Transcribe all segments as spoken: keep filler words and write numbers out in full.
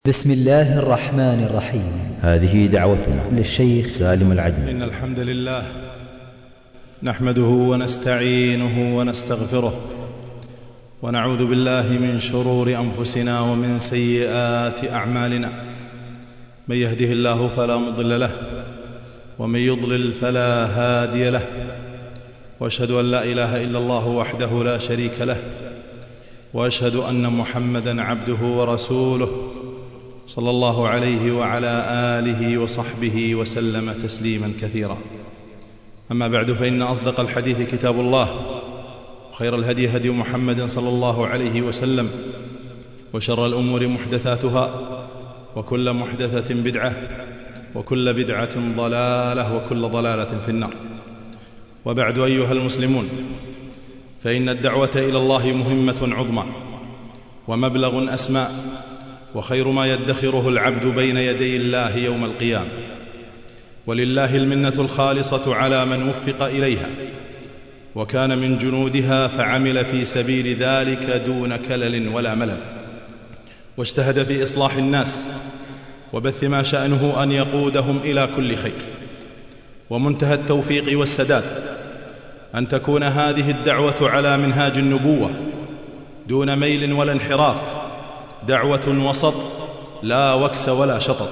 بسم الله الرحمن الرحيم. هذه دعوتنا للشيخ سالم العدمي. إن الحمد لله نحمده ونستعينه ونستغفره ونعوذ بالله من شرور أنفسنا ومن سيئات أعمالنا. من يهده الله فلا مضل له ومن يضلل فلا هادي له، وأشهد أن لا إله إلا الله وحده لا شريك له، وأشهد أن محمدًا عبده ورسوله صلى الله عليه وعلى آله وصحبه وسلم تسليما كثيرا. أما بعد، فإن أصدق الحديث كتاب الله، وخير الهدي هدي محمد صلى الله عليه وسلم، وشر الأمور محدثاتها، وكل محدثة بدعة، وكل بدعة ضلالة، وكل ضلالة في النار. وبعد، أيها المسلمون، فإن الدعوة إلى الله مهمة عظمى ومبلغ أسمى، وخير ما يدخره العبد بين يدي الله يوم القيامة، ولله المنة الخالصة على من وفق إليها وكان من جنودها فعمل في سبيل ذلك دون كلل ولا ملل، واجتهد في إصلاح الناس وبث ما شأنه أن يقودهم إلى كل خير. ومنتهى التوفيق والسداد أن تكون هذه الدعوة على منهاج النبوة دون ميل ولا انحراف، دعوة وسط لا وكس ولا شطط.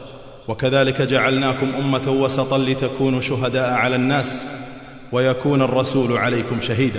وكذلك جعلناكم أمة وسطا لتكونوا شهداء على الناس ويكون الرسول عليكم شهيدا.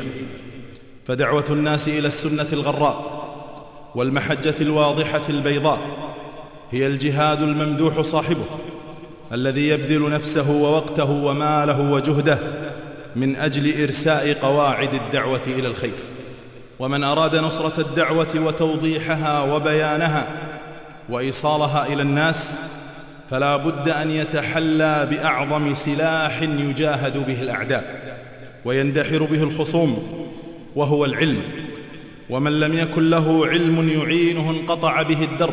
فدعوة الناس إلى السنة الغراء والمحجة الواضحة البيضاء هي الجهاد الممدوح صاحبه، الذي يبذل نفسه ووقته وماله وجهده من أجل إرساء قواعد الدعوة إلى الخير. ومن أراد نصرة الدعوة وتوضيحها وبيانها وإيصالها إلى الناس فلا بد أن يتحلى بأعظم سلاح يجاهد به الأعداء ويندحر به الخصوم، وهو العلم. ومن لم يكن له علم يعينه انقطع به الدرب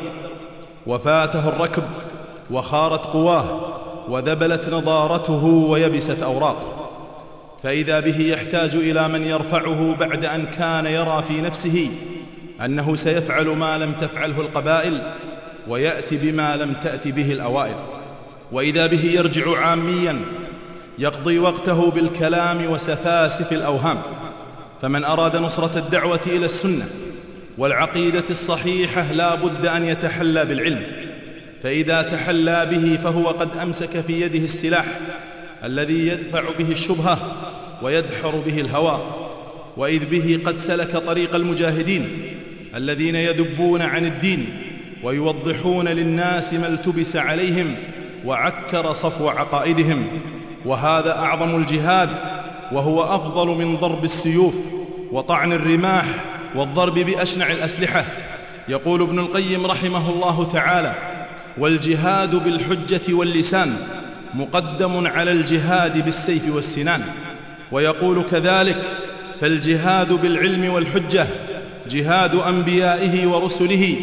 وفاته الركب وخارت قواه وذبلت نضارته ويبست أوراقه. فإذا به يحتاج إلى من يرفعه بعد أن كان يرى في نفسه أنه سيفعل ما لم تفعله القبائل ويأتي بما لم تأت به الأوائل. وإذا به يرجع عاميا يقضي وقته بالكلام وسفاسف الأوهام. فمن أراد نصرة الدعوة إلى السنة والعقيدة الصحيحة لا بد أن يتحلى بالعلم، فإذا تحلى به فهو قد أمسك في يده السلاح الذي يدفع به الشبهة ويدحر به الهوى. وإذ به قد سلك طريق المجاهدين الذين يذبون عن الدين ويوضحون للناس ما التبس عليهم وعكر صفو عقائدهم. وهذا أعظم الجهاد، وهو أفضل من ضرب السيوف وطعن الرماح والضرب بأشنع الأسلحة. يقول ابن القيم رحمه الله تعالى: والجهاد بالحجة واللسان مقدم على الجهاد بالسيف والسنان. ويقول كذلك: فالجهاد بالعلم والحجة جهاد أنبيائه ورسله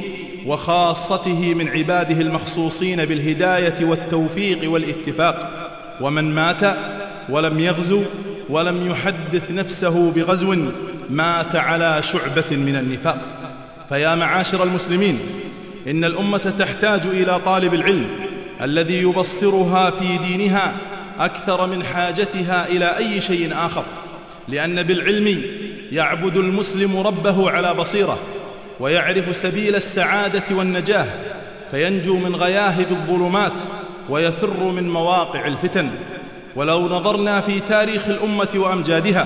وخاصته من عباده المخصوصين بالهداية والتوفيق والاتفاق. ومن مات ولم يغزو ولم يحدث نفسه بغزو مات على شعبة من النفاق. فيا معاشر المسلمين، إن الأمة تحتاج إلى طالب العلم الذي يبصرها في دينها أكثر من حاجتها إلى أي شيء آخر، لأن بالعلم يعبد المسلم ربه على بصيرة ويعرف سبيل السعادة والنجاة، فينجو من غياهب الظلمات ويفر من مواقع الفتن. ولو نظرنا في تاريخ الأمة وأمجادها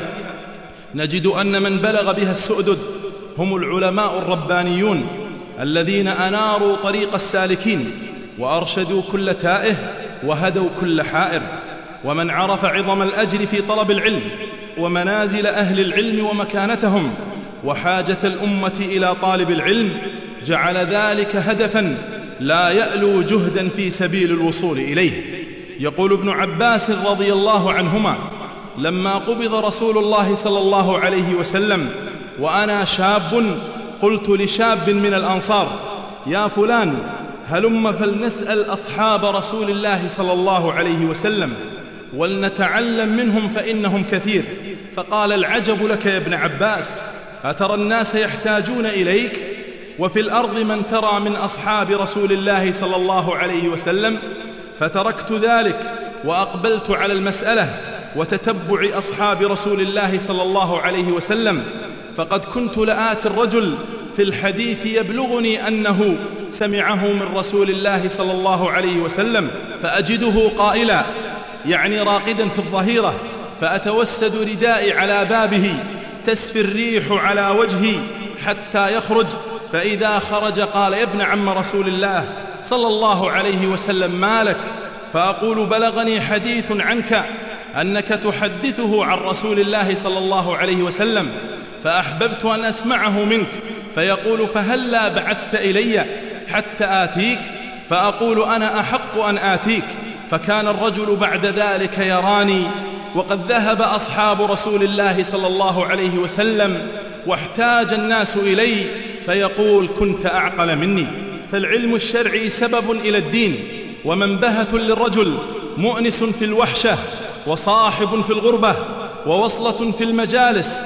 نجد أن من بلغ بها السؤدد هم العلماء الربانيون الذين أناروا طريق السالكين وأرشدوا كل تائه وهدوا كل حائر. ومن عرف عظم الأجر في طلب العلم ومنازل أهل العلم ومكانتهم وحاجة الأمة إلى طالب العلم جعل ذلك هدفا لا يألو جهدا في سبيل الوصول إليه. يقول ابن عباس رضي الله عنهما: لما قبض رسول الله صلى الله عليه وسلم وأنا شاب قلت لشاب من الأنصار: يا فلان، هلم فلنسأل أصحاب رسول الله صلى الله عليه وسلم ولنتعلم منهم فإنهم كثير. فقال: العجب لك يا ابن عباس، أترى الناس يحتاجون إليك؟ وفي الأرض من ترى من أصحاب رسول الله صلى الله عليه وسلم؟ فتركت ذلك وأقبلت على المسألة وتتبع أصحاب رسول الله صلى الله عليه وسلم، فقد كنت لآتي الرجل في الحديث يبلغني أنه سمعه من رسول الله صلى الله عليه وسلم، فأجده قائلا يعني راقدا في الظهيرة، فأتوسد ردائي على بابه تسفي الريح على وجهي حتى يخرج، فإذا خرج قال يا ابن عم رسول الله صلى الله عليه وسلم ما لك؟ فأقول بلغني حديث عنك أنك تحدثه عن رسول الله صلى الله عليه وسلم، فأحببت أن أسمعه منك. فيقول فهلا بعثت إلي حتى آتيك؟ فأقول أنا أحق أن آتيك. فكان الرجل بعد ذلك يراني وقد ذهب أصحاب رسول الله صلى الله عليه وسلم واحتاج الناس إلي، فيقول كنت أعقل مني. فالعلم الشرعي سبب إلى الدين ومنبهة للرجل، مؤنس في الوحشة وصاحب في الغربة ووصلة في المجالس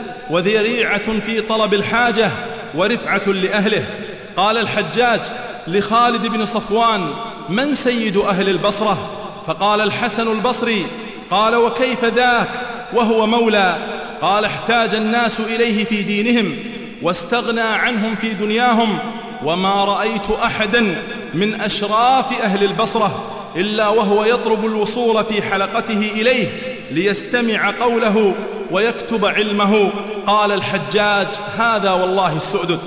وذريعة في طلب الحاجة ورفعة لأهله. قال الحجاج لخالد بن صفوان من سيد أهل البصرة؟ فقال الحسن البصري. قال وكيف ذاك وهو مولى؟ قال احتاج الناس إليه في دينهم واستغنى عنهم في دنياهم، وما رأيت أحدا من أشراف أهل البصرة إلا وهو يطلب الوصول في حلقته إليه ليستمع قوله ويكتب علمه. قال الحجاج هذا والله السؤدد.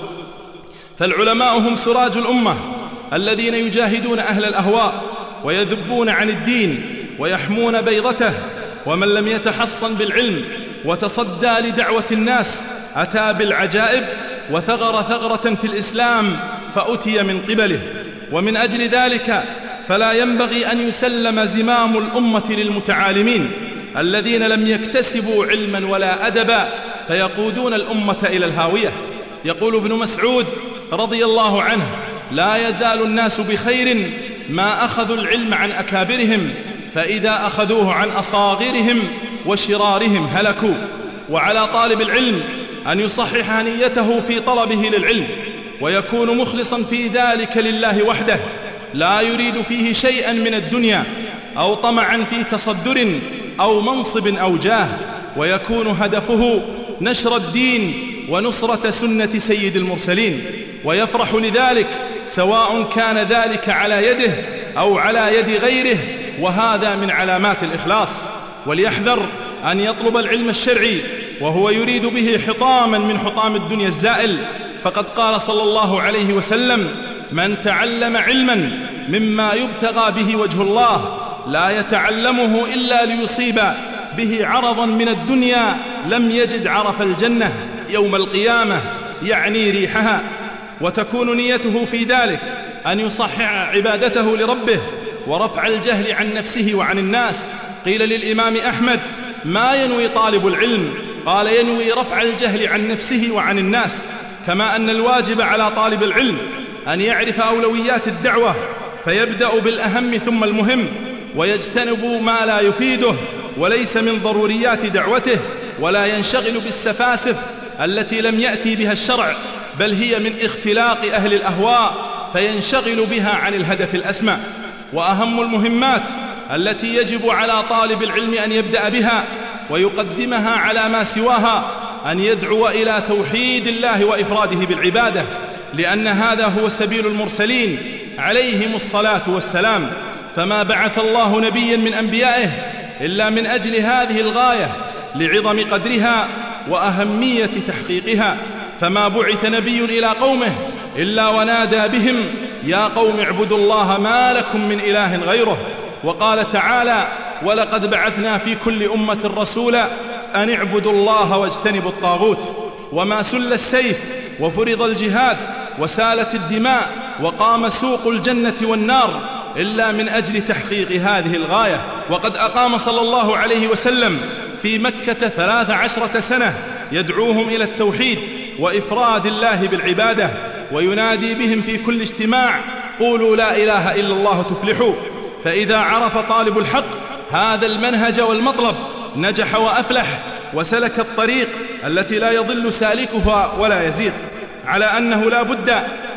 فالعلماء هم سراج الأمة الذين يجاهدون أهل الأهواء ويذبون عن الدين ويحمون بيضته، ومن لم يتحصن بالعلم وتصدى لدعوة الناس أتى بالعجائب وثغر ثغرة في الإسلام فأتي من قبله. ومن أجل ذلك فلا ينبغي أن يسلم زمام الأمة للمتعالمين الذين لم يكتسبوا علما ولا أدبا فيقودون الأمة إلى الهاوية. يقول ابن مسعود رضي الله عنه لا يزال الناس بخير ما أخذوا العلم عن أكابرهم، فإذا أخذوه عن أصاغرهم وشرارهم هلكوا. وعلى طالب العلم أن يصحح نيته في طلبه للعلم ويكون مخلصا في ذلك لله وحده، لا يريد فيه شيئا من الدنيا أو طمعا في تصدر أو منصب أو جاه، ويكون هدفه نشر الدين ونصرة سنة سيد المرسلين، ويفرح لذلك سواء كان ذلك على يده أو على يد غيره، وهذا من علامات الإخلاص. وليحذر أن يطلب العلم الشرعي وهو يريد به حطاما من حطام الدنيا الزائل، فقد قال صلى الله عليه وسلم من تعلم علما مما يبتغى به وجه الله لا يتعلمه إلا ليصيب به عرضا من الدنيا لم يجد عرف الجنة يوم القيامة، يعني ريحها. وتكون نيته في ذلك أن يصحح عبادته لربه ورفع الجهل عن نفسه وعن الناس. قيل للإمام أحمد ما ينوي طالب العلم؟ قال ينوي رفع الجهل عن نفسه وعن الناس. كما أن الواجب على طالب العلم أن يعرف أولويات الدعوة فيبدأ بالأهم ثم المهم، ويجتنب ما لا يفيده وليس من ضروريات دعوته، ولا ينشغل بالسفاسف التي لم يأتي بها الشرع، بل هي من اختلاق أهل الأهواء فينشغل بها عن الهدف الأسمى. وأهم المهمات التي يجب على طالب العلم أن يبدأ بها ويقدمها على ما سواها أن يدعو إلى توحيد الله وإفراده بالعبادة، لأن هذا هو سبيل المرسلين عليهم الصلاة والسلام. فما بعث الله نبيا من أنبيائه إلا من أجل هذه الغاية لعظم قدرها وأهمية تحقيقها. فما بعث نبي إلى قومه إلا ونادى بهم يا قوم اعبدوا الله ما لكم من إله غيره. وقال تعالى ولقد بعثنا في كل أمة رسولا أن اعبدوا الله واجتنبوا الطاغوت. وما سل السيف وفرض الجهاد وسالت الدماء وقام سوق الجنة والنار إلا من أجل تحقيق هذه الغاية. وقد أقام صلى الله عليه وسلم في مكة ثلاث عشرة سنة يدعوهم إلى التوحيد وإفراد الله بالعبادة، وينادي بهم في كل اجتماع قولوا لا إله إلا الله تفلحوا. فإذا عرف طالب الحق هذا المنهج والمطلب نجح وأفلح وسلك الطريق التي لا يضل سالكها ولا يزيغ. على أنه لا بد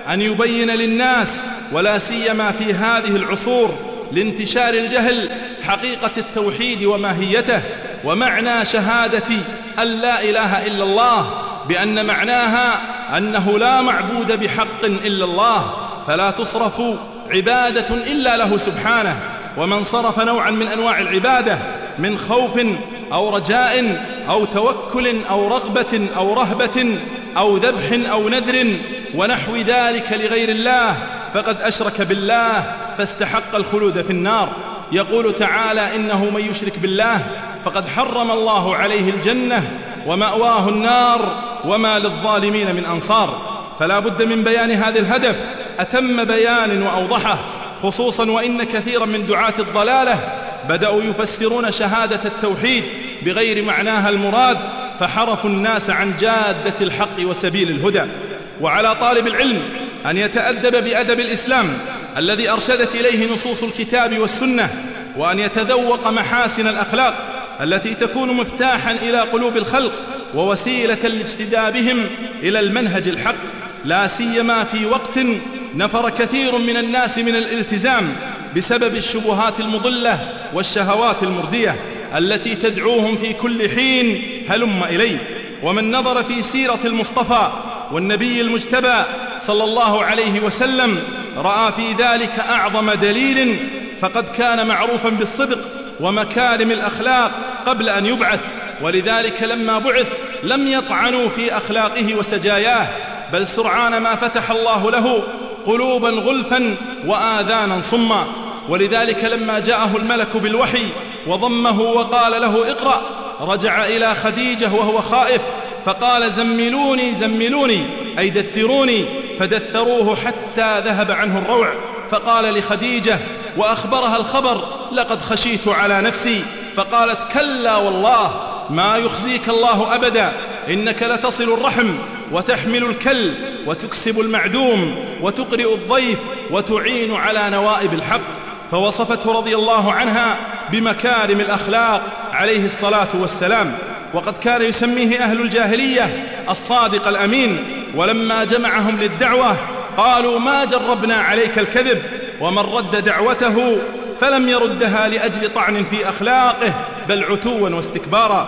أن يبين للناس ولا سيما في هذه العصور لانتشار الجهل حقيقة التوحيد وماهيته ومعنى شهادة أن لا إله إلا الله، بأن معناها أنه لا معبود بحق إلا الله، فلا تصرف عبادة إلا له سبحانه. ومن صرف نوعا من أنواع العبادة من خوف أو رجاء أو توكل أو رغبة أو رهبة أو ذبح أو نذر ونحو ذلك لغير الله فقد أشرك بالله فاستحق الخلود في النار. يقول تعالى: إنه من يشرك بالله فقد حرم الله عليه الجنة ومأواه النار وما للظالمين من أنصار. فلا بد من بيان هذا الهدف أتم بيان وأوضحه، خصوصا وإن كثيرا من دعاة الضلالة بدأوا يفسرون شهادة التوحيد بغير معناها المراد، فحرفوا الناس عن جادة الحق وسبيل الهدى. وعلى طالب العلم أن يتأدب بأدب الإسلام الذي أرشدت إليه نصوص الكتاب والسنة، وأن يتذوق محاسن الأخلاق التي تكون مفتاحا إلى قلوب الخلق ووسيلة لاجتذابهم إلى المنهج الحق، لا سيما في وقت نفر كثير من الناس من الالتزام بسبب الشبهات المضلة والشهوات المردية التي تدعوهم في كل حين هلم إلي. ومن نظر في سيرة المصطفى والنبي المجتبى صلى الله عليه وسلم رأى في ذلك أعظم دليل، فقد كان معروفا بالصدق ومكارم الأخلاق قبل أن يبعث، ولذلك لما بعث لم يطعنوا في أخلاقه وسجاياه، بل سرعان ما فتح الله له قلوبا غلفا وآذانا صما. ولذلك لما جاءه الملك بالوحي وضمه وقال له: اقرأ، رجع إلى خديجة وهو خائف فقال: زملوني زملوني أي دثروني، فدثروه حتى ذهب عنه الروع، فقال لخديجة وأخبرها الخبر: لقد خشيت على نفسي، فقالت: كلا والله ما يخزيك الله أبدا، إنك لتصل الرحم وتحمل الكل وتكسب المعدوم وتقرئ الضيف وتعين على نوائب الحق. فوصفته رضي الله عنها بمكارم الأخلاق عليه الصلاة والسلام، وقد كان يسميه أهل الجاهلية الصادق الأمين، ولما جمعهم للدعوة قالوا: ما جربنا عليك الكذب، ومن رد دعوته فلم يردها لأجل طعن في أخلاقه بل عتوا واستكبارا.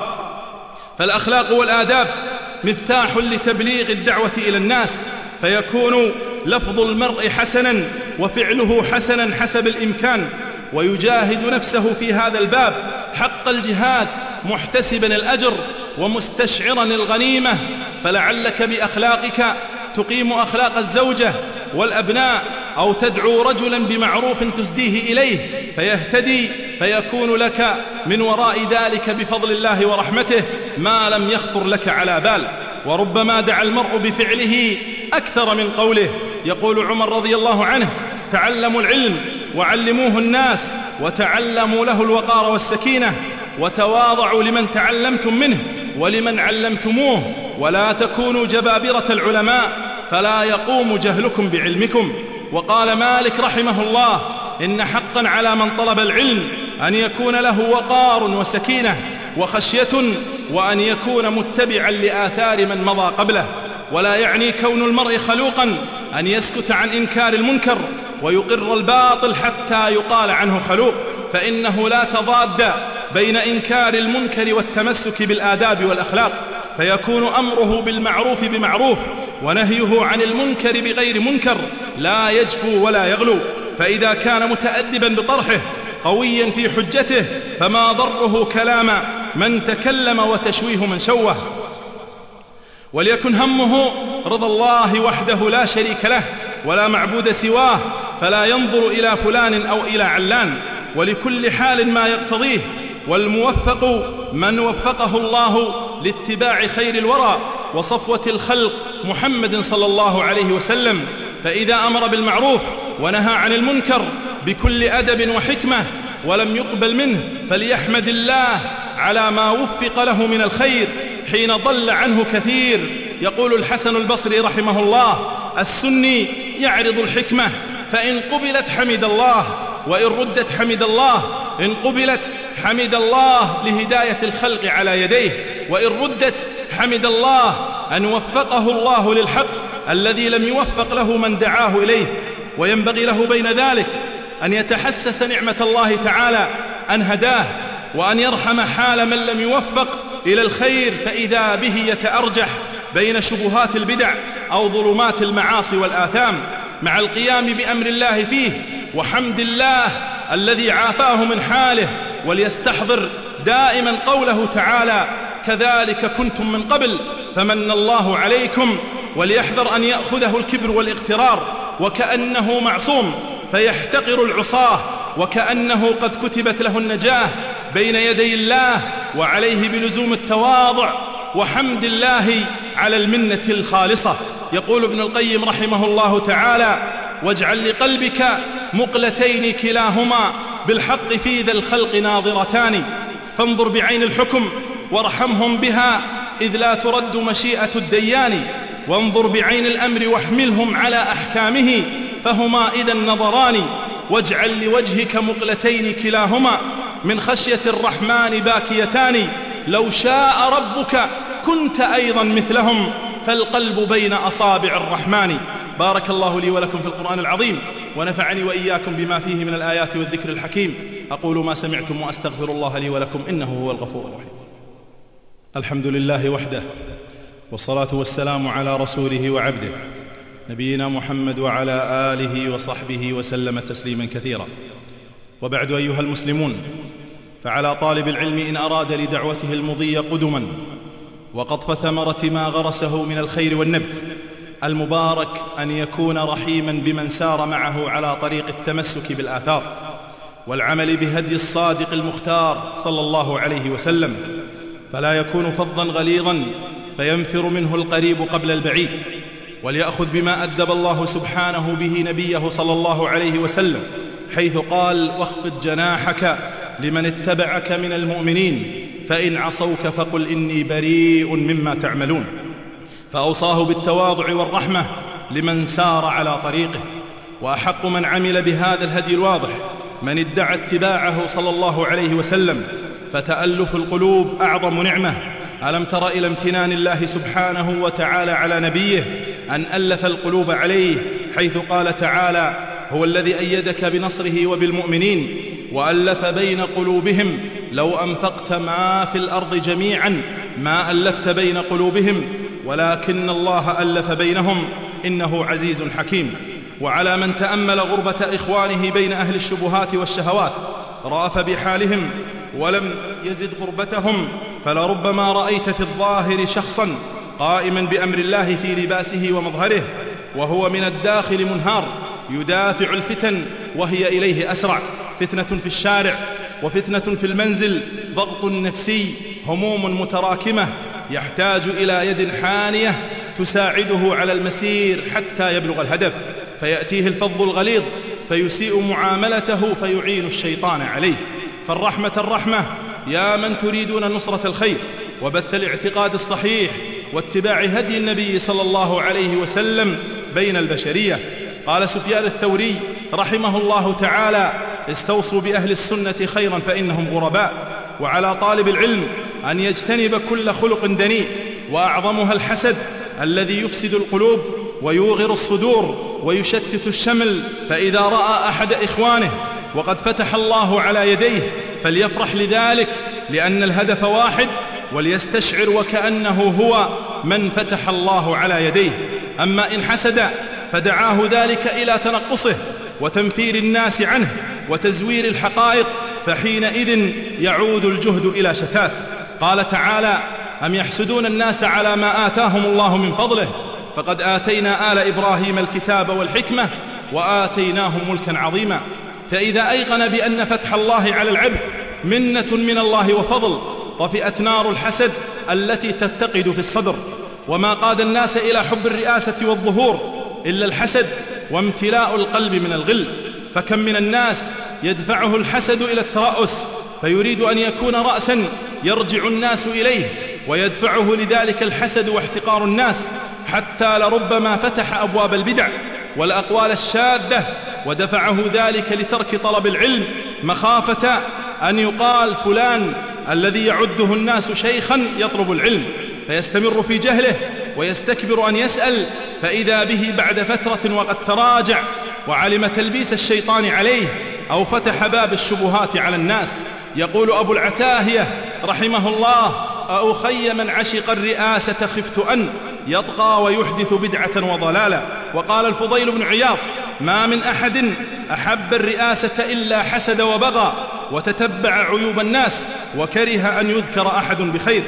فالأخلاق والآداب مفتاح لتبليغ الدعوة إلى الناس، فيكون لفظ المرء حسنا وفعله حسنا حسب الإمكان، ويجاهد نفسه في هذا الباب حق الجهاد محتسبا الأجر ومستشعرا الغنيمة. فلعلك بأخلاقك تقيم أخلاق الزوجة والأبناء، أو تدعو رجلا بمعروف تسديه إليه فيهتدي، فيكون لك من وراء ذلك بفضل الله ورحمته ما لم يخطر لك على بال. وربما دعا المرء بفعله أكثر من قوله. يقول عمر رضي الله عنه: تعلموا العلم وعلموه الناس، وتعلموا له الوقار والسكينة، وتواضعوا لمن تعلمتم منه ولمن علمتموه، ولا تكونوا جبابرة العلماء فلا يقوم جهلكم بعلمكم. وقال مالك رحمه الله: إن حقا على من طلب العلم أن يكون له وقار وسكينة وخشية، وأن يكون متبعا لآثار من مضى قبله. ولا يعني كون المرء خلوقا أن يسكت عن إنكار المنكر ويقر الباطل حتى يقال عنه خلوق، فإنه لا تضاد بين إنكار المنكر والتمسك بالآداب والأخلاق، فيكون أمره بالمعروف بمعروف ونهيه عن المنكر بغير منكر، لا يجفو ولا يغلو. فإذا كان متأدبا بطرحه قويا في حجته فما ضره كلام من تكلم وتشويه من شوه. وليكن همه رضا الله وحده لا شريك له ولا معبود سواه، فلا ينظر إلى فلان أو إلى علان، ولكل حال ما يقتضيه. والموفق من وفقه الله لاتباع خير الورى وصفوة الخلق محمد صلى الله عليه وسلم، فإذا أمر بالمعروف ونهى عن المنكر بكل أدب وحكمة ولم يقبل منه فليحمد الله على ما وفق له من الخير حين ضل عنه كثير. يقول الحسن البصري رحمه الله: السني يعرض الحكمة، فإن قبلت حمد الله، وإن ردت حمد الله، إن قبلت حمد الله لهداية الخلق على يديه، وإن ردت حمد الله أن وفقه الله للحق الذي لم يوفق له من دعاه إليه، وينبغي له بين ذلك أن يتحسس نعمة الله تعالى أن هداه، وأن يرحم حال من لم يوفق إلى الخير فإذا به يتأرجح بين شبهات البدع أو ظلمات المعاصي والآثام، مع القيام بأمر الله فيه وحمد الله الذي عافاه من حاله. وليستحضر دائما قوله تعالى: كذلك كنتم من قبل فمن الله عليكم. وليحذر أن يأخذه الكبر والاغترار وكأنه معصوم فيحتقر العصاة وكأنه قد كتبت له النجاة بين يدي الله، وعليه بلزوم التواضع وحمد الله على المنة الخالصة. يقول ابن القيم رحمه الله تعالى: واجعل لقلبك مقلتين كلاهما بالحق في ذا الخلق ناظرتان، فانظر بعين الحكم وارحمهم بها إذ لا ترد مشيئة الديان، وانظر بعين الأمر واحملهم على أحكامه فهما إذا النظران، واجعل لوجهك مقلتين كلاهما من خشية الرحمن باكيتان، لو شاء ربك كنت أيضا مثلهم فالقلب بين أصابع الرحمن. بارك الله لي ولكم في القرآن العظيم، ونفعني وإياكم بما فيه من الآيات والذكر الحكيم. أقول ما سمعتم وأستغفر الله لي ولكم إنه هو الغفور الرحيم. الحمد لله وحده، والصلاة والسلام على رسوله وعبده نبينا محمد وعلى آله وصحبه وسلم تسليما كثيرا. وبعد أيها المسلمون، فعلى طالب العلم إن أراد لدعوته المضي قدما وقطف ثمرة ما غرسه من الخير والنبت المبارك أن يكون رحيما بمن سار معه على طريق التمسك بالآثار والعمل بهدي الصادق المختار صلى الله عليه وسلم، فلا يكون فظا غليظا فينفر منه القريب قبل البعيد، وليأخذ بما أدب الله سبحانه به نبيه صلى الله عليه وسلم، حيث قال: واخفض جناحك لمن اتبعك من المؤمنين فإن عصوك فقل إني بريء مما تعملون. فأوصاه بالتواضع والرحمة لمن سار على طريقه. وأحق من عمل بهذا الهدي الواضح من ادعى اتباعه صلى الله عليه وسلم، فتألف القلوب أعظم نعمة. ألم تر إلى امتنان الله سبحانه وتعالى على نبيه أن ألف القلوب عليه، حيث قال تعالى: هو الذي أيدك بنصره وبالمؤمنين وألف بين قلوبهم لو أنفقت ما في الأرض جميعا ما ألفت بين قلوبهم ولكن الله ألف بينهم إنه عزيز حكيم. وعلى من تأمل غربة إخوانه بين أهل الشبهات والشهوات رأف بحالهم ولم يزد غربتهم، فلربما رأيت في الظاهر شخصا قائما بأمر الله في لباسه ومظهره وهو من الداخل منهار يدافع الفتن وهي إليه أسرع، فتنة في الشارع وفتنة في المنزل، ضغط نفسي، هموم متراكمة، يحتاج إلى يد حانية تساعده على المسير حتى يبلغ الهدف، فيأتيه الفظ الغليظ فيسيء معاملته فيعين الشيطان عليه. فالرحمة الرحمة يا من تريدون نصرة الخير وبث الاعتقاد الصحيح واتباع هدي النبي صلى الله عليه وسلم بين البشرية. قال سفيان الثوري رحمه الله تعالى: استوصوا بأهل السنة خيرا فإنهم غرباء. وعلى طالب العلم أن يجتنب كل خلق دنيء، وأعظمها الحسد الذي يفسد القلوب ويوغر الصدور ويشتت الشمل. فإذا رأى أحد إخوانه وقد فتح الله على يديه فليفرح لذلك، لأن الهدف واحد، وليستشعر وكأنه هو من فتح الله على يديه. أما إن حسد فدعاه ذلك إلى تنقصه وتنفير الناس عنه وتزوير الحقائق، فحينئذ يعود الجهد إلى شتات. قال تعالى: أم يحسدون الناس على ما آتاهم الله من فضله فقد آتينا آل إبراهيم الكتاب والحكمة وآتيناهم ملكا عظيما. فإذا أيقن بأن فتح الله على العبد منة من الله وفضل، طفئت نار الحسد التي تتقد في الصدر. وما قاد الناس إلى حب الرئاسة والظهور إلا الحسد وامتلاء القلب من الغل. فكم من الناس يدفعه الحسد إلى الترأس، فيريد أن يكون رأسا يرجع الناس إليه، ويدفعه لذلك الحسد واحتقار الناس، حتى لربما فتح أبواب البدع والأقوال الشاذة، ودفعه ذلك لترك طلب العلم مخافة أن يقال فلان الذي يعده الناس شيخا يطلب العلم، فيستمر في جهله ويستكبر أن يسأل فإذا به بعد فترة وقد تراجع وعلم تلبيس الشيطان عليه أو فتح باب الشبهات على الناس. يقول أبو العتاهية رحمه الله: أخي من عشق الرئاسة خفت أن يطغى ويحدث بدعة وضلالا. وقال الفضيل بن عياض: ما من أحد أحب الرئاسة إلا حسد وبغى وتتبع عيوب الناس وكره أن يذكر أحد بخير.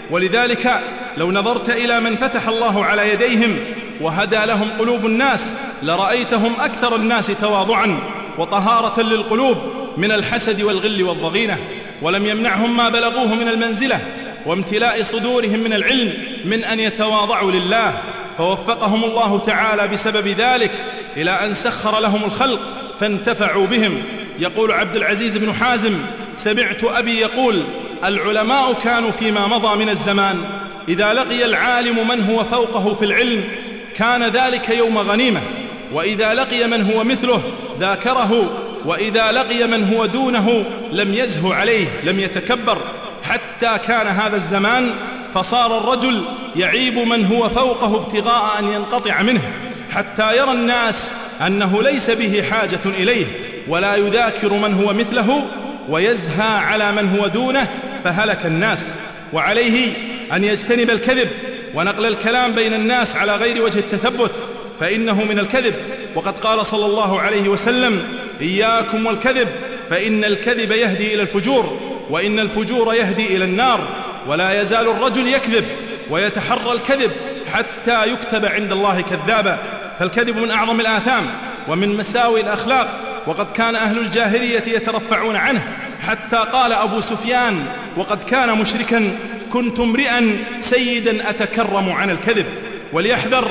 ولذلك لو نظرت إلى من فتح الله على يديهم وهدى لهم قلوب الناس لرأيتهم أكثر الناس تواضعا وطهارة للقلوب من الحسد والغل والضغينة، ولم يمنعهم ما بلغوه من المنزلة وامتلاء صدورهم من العلم من أن يتواضعوا لله، فوفقهم الله تعالى بسبب ذلك إلى أن سخر لهم الخلق فانتفعوا بهم. يقول عبد العزيز بن حازم: سمعت أبي يقول: العلماء كانوا فيما مضى من الزمان إذا لقي العالم من هو فوقه في العلم كان ذلك يوم غنيمة، وإذا لقي من هو مثله ذاكره، وإذا لقي من هو دونه لم يزه عليه، لم يتكبر، حتى كان هذا الزمان فصار الرجل يعيب من هو فوقه ابتغاء أن ينقطع منه، حتى يرى الناس أنه ليس به حاجة إليه، ولا يذاكر من هو مثله ويزهى على من هو دونه، فهلك الناس. وعليه أن يجتنب الكذب ونقل الكلام بين الناس على غير وجه التثبت، فإنه من الكذب. وقد قال صلى الله عليه وسلم: إياكم والكذب فإن الكذب يهدي إلى الفجور، وإن الفجور يهدي إلى النار. ولا يزال الرجل يكذب ويتحرى الكذب حتى يكتب عند الله كذابا، فالكذب من أعظم الآثام ومن مساوئ الأخلاق، وقد كان أهل الجاهلية يترفعون عنه، حتى قال أبو سفيان وقد كان مشركا: كنت امرئا سيدا أتكرم عن الكذب. وليحذر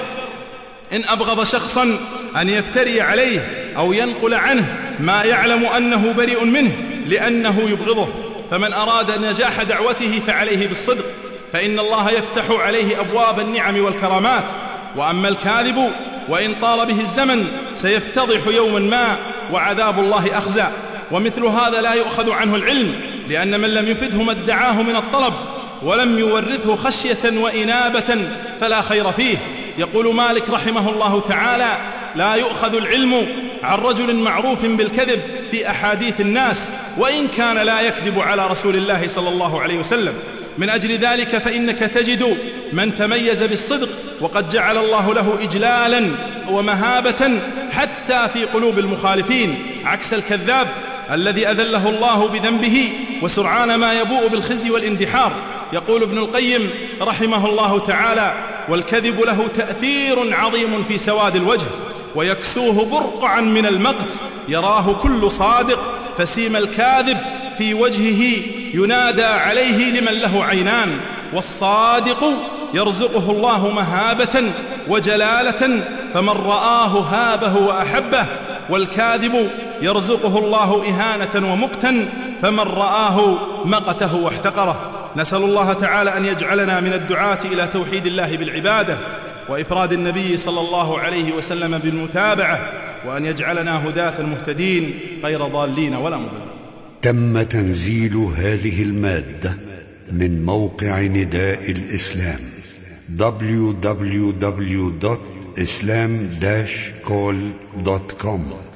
إن أبغض شخصا أن يفتري عليه أو ينقل عنه ما يعلم أنه بريء منه لأنه يبغضه. فمن أراد نجاح دعوته فعليه بالصدق، فإن الله يفتح عليه أبواب النعم والكرامات. وأما الكاذب وإن طال به الزمن سيفتضح يوما ما وعذاب الله أخزى. ومثل هذا لا يؤخذ عنه العلم، لأن من لم يفده ما ادعاه من الطلب ولم يورثه خشية وإنابة فلا خير فيه. يقول مالك رحمه الله تعالى: لا يؤخذ العلم عن رجل معروف بالكذب في أحاديث الناس وإن كان لا يكذب على رسول الله صلى الله عليه وسلم. من أجل ذلك فإنك تجد من تميز بالصدق وقد جعل الله له إجلالا ومهابة حتى في قلوب المخالفين، عكس الكذاب الذي أذله الله بذنبه وسرعان ما يبوء بالخزي والاندحار. يقول ابن القيم رحمه الله تعالى: والكذب له تأثير عظيم في سواد الوجه ويكسوه برقعا من المقت، يراه كل صادق، فسيم الكاذب في وجهه ينادى عليه لمن له عينان. والصادق يرزقه الله مهابة وجلالة فمن رآه هابه وأحبه، والكاذب يرزقه الله إهانة ومقتا فمن رآه مقته واحتقره. نسأل الله تعالى أن يجعلنا من الدعاة إلى توحيد الله بالعبادة وإفراد النبي صلى الله عليه وسلم بالمتابعة، وأن يجعلنا هداة مهتدين غير ضالين ولا مضلين. تم تنزيل هذه المادة من موقع نداء الإسلام دبليو دبليو دبليو دوت إسلام داش كول دوت كوم.